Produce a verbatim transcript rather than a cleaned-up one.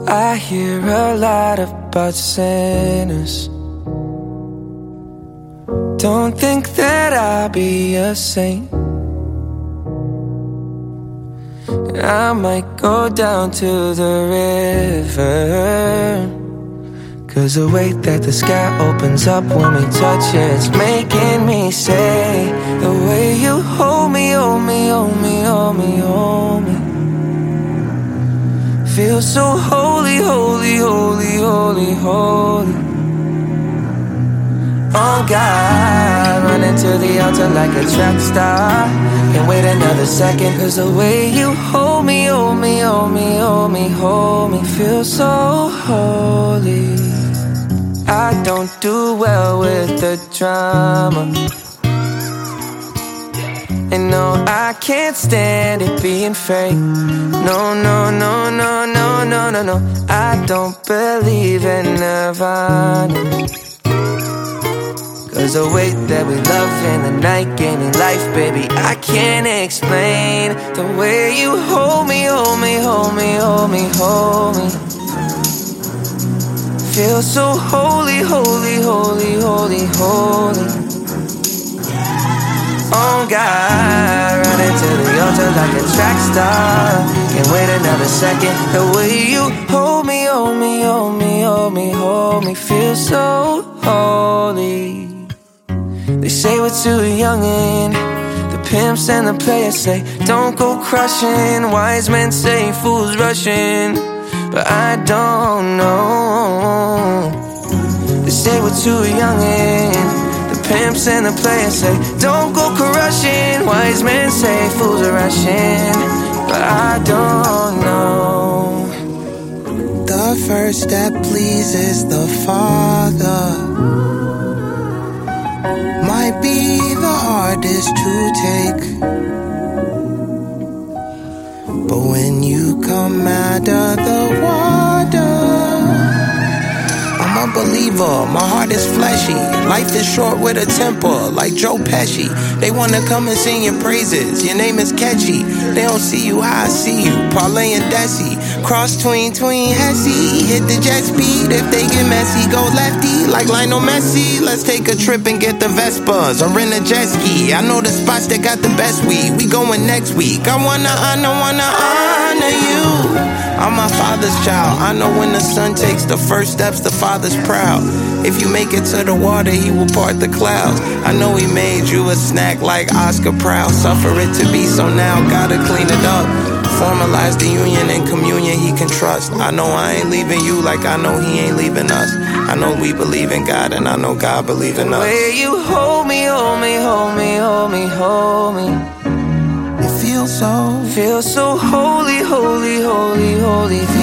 I hear a lot about sinners. Don't think that I'll be a saint. I might go down to the river, 'cause the way that the sky opens up when we touch it, it's making me say, the way you hold me, hold me, hold me, hold me, hold me, feel so holy, holy, holy, holy, holy. Oh God, running to the altar like a track star. Can't wait another second, 'cause the way you hold me, hold me, hold me, hold me, hold me, feel so holy. I don't do well with the drama, and no, I can't stand it being fake. No, no, no, no, no, no, no, no, I don't believe in Nirvana, 'cause the way that we love in the night gave me life, baby, I can't explain. The way you hold me, hold me, hold me, hold me, hold me, feel so holy, holy, holy, holy, holy. Oh God, running to the altar like a track star. Can't wait another second. The way you hold me, hold me, hold me, hold me, hold me, feel so holy. They say we're too young and the pimps and the players say, don't go crushing. Wise men say fools rushing, but I don't know. They say we're too young and the pimps and the players say, don't go crushing. Wise men say fools are rushing, but I don't know. The first step pleases the Father might be the hardest to take, but when you come out of the water, I'm a believer, my heart is fleshy. Life is short with a temper, like Joe Pesci. They wanna come and sing your praises, your name is catchy. They don't see you how I see you, Parlay and Desi. Cross tween, tween, Hesse. Hit the jet speed, if they get messy, go lefty, like Lionel Messi. Let's take a trip and get the Vespas, or rent a jet ski. I know the spots that got the best weed, we going next week. I wanna honor, wanna honor you. I'm my father's child, I know when the son takes the first steps, the father's proud. If you make it to the water, he will part the clouds. I know he made you a snack like Oscar Proud. Suffer it to be, so now gotta clean it up. Formalize the union and communion he can trust. I know I ain't leaving you like I know he ain't leaving us. I know we believe in God and I know God believe in us. The way you hold me, hold me, hold me, hold me, hold me, it feels so, feel so holy, holy, holy, holy,